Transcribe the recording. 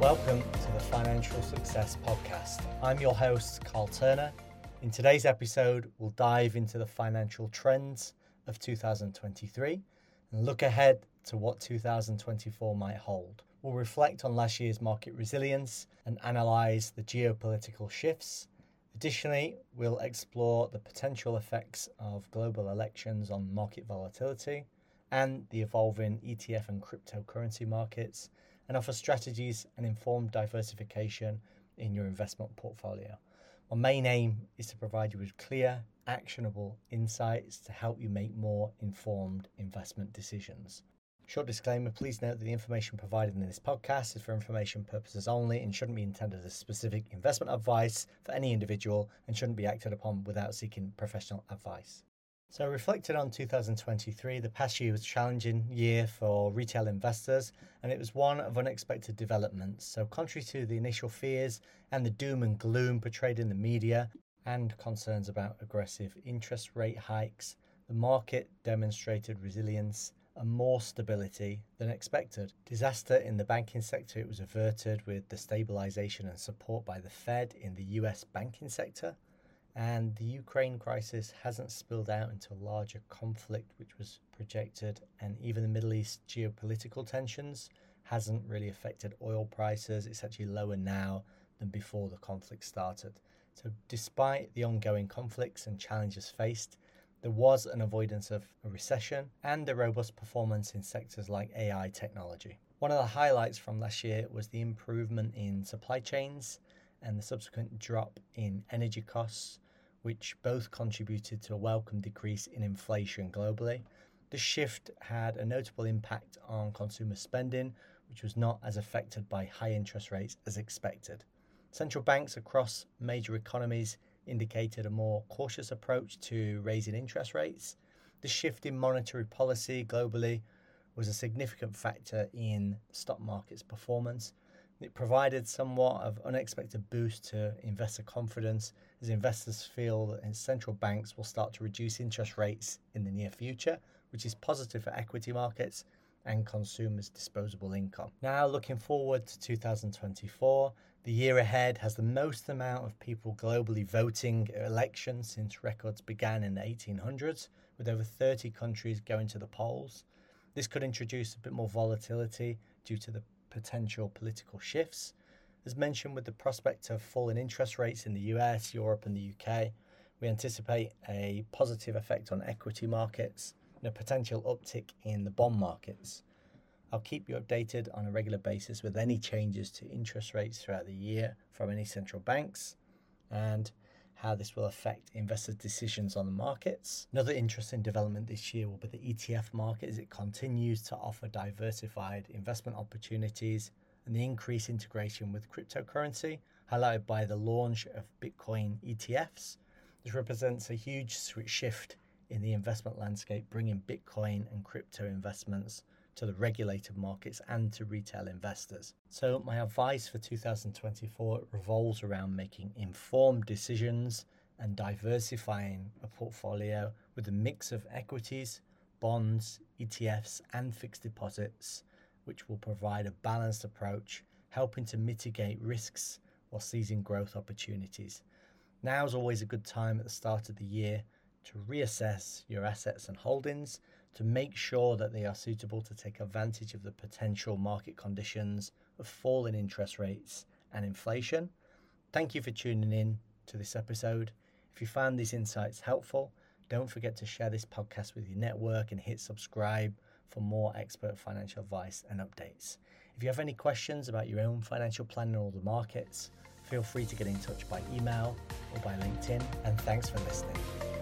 Welcome to the Financial Success Podcast. I'm your host, Carl Turner. In today's episode, we'll dive into the financial trends of 2023 and look ahead to what 2024 might hold. We'll reflect on last year's market resilience and analyse the geopolitical shifts. Additionally, we'll explore the potential effects of global elections on market volatility and the evolving ETF and cryptocurrency markets, and offer strategies and informed diversification in your investment portfolio. My main aim is to provide you with clear, actionable insights to help you make more informed investment decisions. Short disclaimer, please note that the information provided in this podcast is for information purposes only and shouldn't be intended as specific investment advice for any individual and shouldn't be acted upon without seeking professional advice. So reflected on 2023, the past year was a challenging year for retail investors, and it was one of unexpected developments. So contrary to the initial fears and the doom and gloom portrayed in the media and concerns about aggressive interest rate hikes, the market demonstrated resilience and more stability than expected. Disaster in the banking sector, it was averted with the stabilization and support by the Fed in the US banking sector. And the Ukraine crisis hasn't spilled out into a larger conflict, which was projected, and even the Middle East geopolitical tensions hasn't really affected oil prices. It's actually lower now than before the conflict started. So despite the ongoing conflicts and challenges faced, there was an avoidance of a recession and a robust performance in sectors like AI technology. One of the highlights from last year was the improvement in supply chains and the subsequent drop in energy costs, which both contributed to a welcome decrease in inflation globally. The shift had a notable impact on consumer spending, which was not as affected by high interest rates as expected. Central banks across major economies indicated a more cautious approach to raising interest rates. The shift in monetary policy globally was a significant factor in stock market's performance. It provided somewhat of unexpected boost to investor confidence as investors feel that central banks will start to reduce interest rates in the near future, which is positive for equity markets and consumers' disposable income. Now looking forward to 2024, the year ahead has the most amount of people globally voting elections since records began in the 1800s, with over 30 countries going to the polls. This could introduce a bit more volatility due to the potential political shifts. As mentioned, with the prospect of falling interest rates in the US, Europe and the UK, we anticipate a positive effect on equity markets and a potential uptick in the bond markets. I'll keep you updated on a regular basis with any changes to interest rates throughout the year from any central banks and how this will affect investors' decisions on the markets. Another interesting development this year will be the ETF market as it continues to offer diversified investment opportunities and the increased integration with cryptocurrency, highlighted by the launch of Bitcoin ETFs. This represents a huge shift in the investment landscape, bringing Bitcoin and crypto investments to the regulated markets and to retail investors. So my advice for 2024 revolves around making informed decisions and diversifying a portfolio with a mix of equities, bonds, ETFs and fixed deposits, which will provide a balanced approach, helping to mitigate risks while seizing growth opportunities. Now is always a good time at the start of the year to reassess your assets and holdings to make sure that they are suitable to take advantage of the potential market conditions of falling interest rates and inflation. Thank you for tuning in to this episode. If you found these insights helpful, don't forget to share this podcast with your network and hit subscribe for more expert financial advice and updates. If you have any questions about your own financial planning or the markets, feel free to get in touch by email or by LinkedIn. And thanks for listening.